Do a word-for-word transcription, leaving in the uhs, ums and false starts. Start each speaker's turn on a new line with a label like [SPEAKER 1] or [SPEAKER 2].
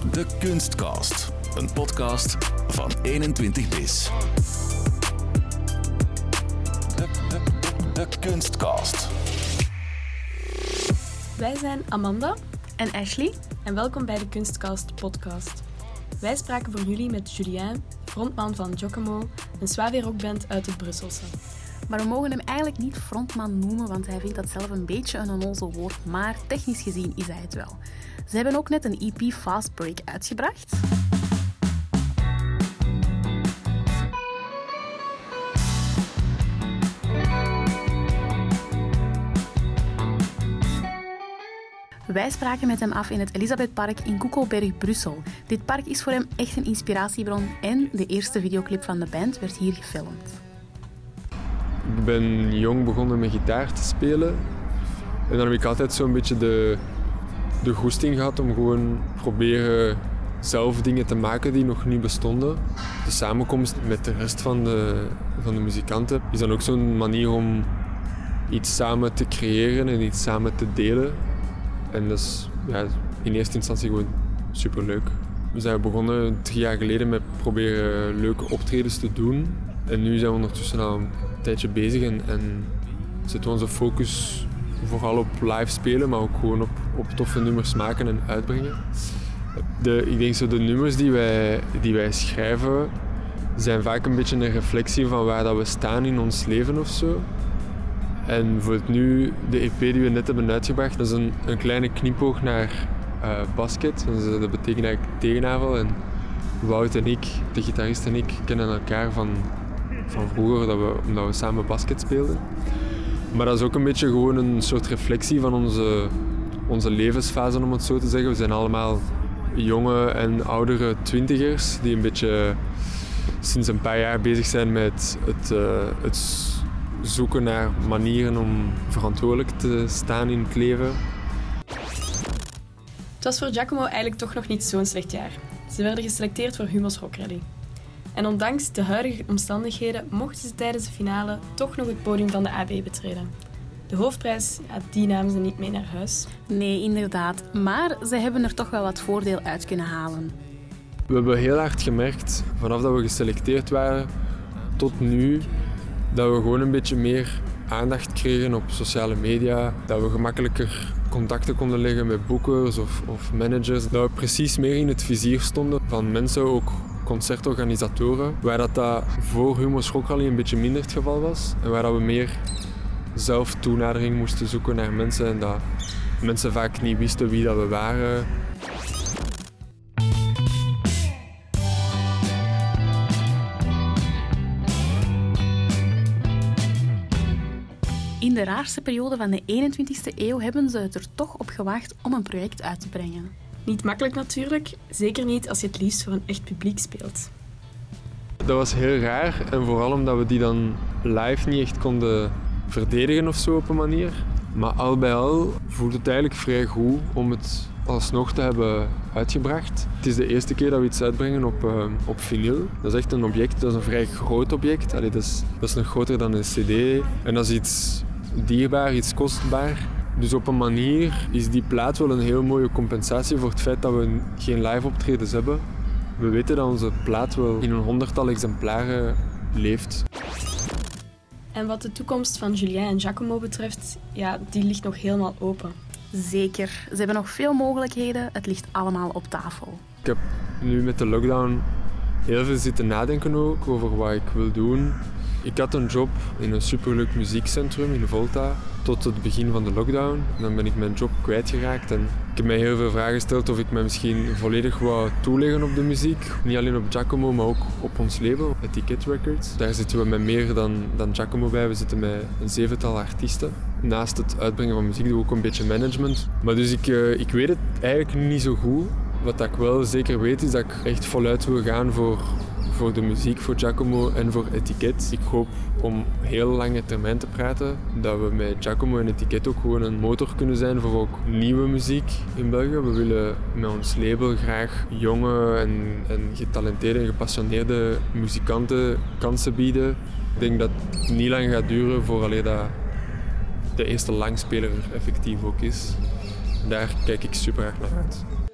[SPEAKER 1] De Kunstcast, een podcast van eenentwintig bis. De, de, de, de Kunstcast.
[SPEAKER 2] Wij zijn Amanda
[SPEAKER 3] en Ashley
[SPEAKER 2] en welkom bij de Kunstcast podcast. Wij spraken voor jullie met Julien, frontman van Giacomo, een Swavi-rockband uit het Brusselse.
[SPEAKER 3] Maar we mogen hem eigenlijk niet frontman noemen, want hij vindt dat zelf een beetje een onnozel woord, maar technisch gezien is hij het wel. Ze hebben ook net een E P Fast Break uitgebracht. Wij spraken met hem af in het Elisabethpark in Koekelberg, Brussel. Dit park is voor hem echt een inspiratiebron en de eerste videoclip van de band werd hier gefilmd.
[SPEAKER 4] Ik ben jong begonnen met gitaar te spelen. En dan heb ik altijd zo'n beetje de, de goesting gehad om gewoon proberen zelf dingen te maken die nog niet bestonden. De samenkomst met de rest van de, van de muzikanten is dan ook zo'n manier om iets samen te creëren en iets samen te delen. En dat is ja, in eerste instantie gewoon superleuk. We zijn begonnen drie jaar geleden met proberen leuke optredens te doen. En nu zijn we ondertussen al een tijdje bezig en, en zetten we onze focus vooral op live spelen, maar ook gewoon op, op toffe nummers maken en uitbrengen. De, ik denk zo de nummers die wij, die wij schrijven zijn vaak een beetje een reflectie van waar dat we staan in ons leven of zo. En bijvoorbeeld nu, de E P die we net hebben uitgebracht, dat is een, een kleine knipoog naar uh, basket. Dus dat betekent eigenlijk tegenavel. En Wout en ik, de gitarist en ik, kennen elkaar van, van vroeger, dat we, omdat we samen basket speelden. Maar dat is ook een beetje gewoon een soort reflectie van onze, onze levensfase, om het zo te zeggen. We zijn allemaal jonge en oudere twintigers die een beetje sinds een paar jaar bezig zijn met het, uh, het zoeken naar manieren om verantwoordelijk te staan in het leven.
[SPEAKER 2] Het was voor Giacomo eigenlijk toch nog niet zo'n slecht jaar. Ze werden geselecteerd voor Humo's Rock Rally. En ondanks de huidige omstandigheden mochten ze tijdens de finale toch nog het podium van de A B betreden. De hoofdprijs, ja, die namen ze niet mee naar huis.
[SPEAKER 3] Nee, inderdaad. Maar ze hebben er toch wel wat voordeel uit kunnen halen.
[SPEAKER 4] We hebben heel hard gemerkt, vanaf dat we geselecteerd waren tot nu, dat we gewoon een beetje meer aandacht kregen op sociale media. Dat we gemakkelijker contacten konden leggen met boekers of, of managers. Dat we precies meer in het vizier stonden van mensen, ook concertorganisatoren, waar dat, dat voor Humo's Rock Rally een beetje minder het geval was. En waar dat we meer zelf toenadering moesten zoeken naar mensen en dat mensen vaak niet wisten wie dat we waren.
[SPEAKER 3] In de raarste periode van de eenentwintigste eeuw hebben ze het er toch op gewaagd om een project uit te brengen.
[SPEAKER 2] Niet makkelijk natuurlijk, zeker niet als je het liefst voor een echt publiek speelt.
[SPEAKER 4] Dat was heel raar en vooral omdat we die dan live niet echt konden verdedigen of zo op een manier. Maar al bij al voelt het eigenlijk vrij goed om het alsnog te hebben uitgebracht. Het is de eerste keer dat we iets uitbrengen op, uh, op vinyl. Dat is echt een object, dat is een vrij groot object. Allee, dat, is, dat is nog groter dan een cd. En dat is iets dierbaar, iets kostbaar. Dus op een manier is die plaat wel een heel mooie compensatie voor het feit dat we geen live optredens hebben. We weten dat onze plaat wel in een honderdtal exemplaren leeft.
[SPEAKER 2] En wat de toekomst van Julien en Giacomo betreft, ja, die ligt nog helemaal open.
[SPEAKER 3] Zeker. Ze hebben nog veel mogelijkheden. Het ligt allemaal op tafel.
[SPEAKER 4] Ik heb nu met de lockdown heel veel zitten nadenken ook over wat ik wil doen. Ik had een job in een superleuk muziekcentrum in Volta tot het begin van de lockdown. En dan ben ik mijn job kwijtgeraakt en ik heb mij heel veel vragen gesteld of ik mij misschien volledig wou toeleggen op de muziek. Niet alleen op Giacomo, maar ook op ons label, Etiquette Records. Daar zitten we met meer dan, dan Giacomo bij. We zitten met een zevental artiesten. Naast het uitbrengen van muziek doen we ook een beetje management. Maar dus ik, uh, ik weet het eigenlijk niet zo goed. Wat ik wel zeker weet is dat ik echt voluit wil gaan voor, voor de muziek, voor Giacomo en voor Etiquette. Ik hoop om heel lange termijn te praten, dat we met Giacomo en Etiquette ook gewoon een motor kunnen zijn voor ook nieuwe muziek in België. We willen met ons label graag jonge en, en getalenteerde en gepassioneerde muzikanten kansen bieden. Ik denk dat het niet lang gaat duren vooraleer dat de eerste langspeler er effectief ook is. Daar kijk ik super erg naar uit.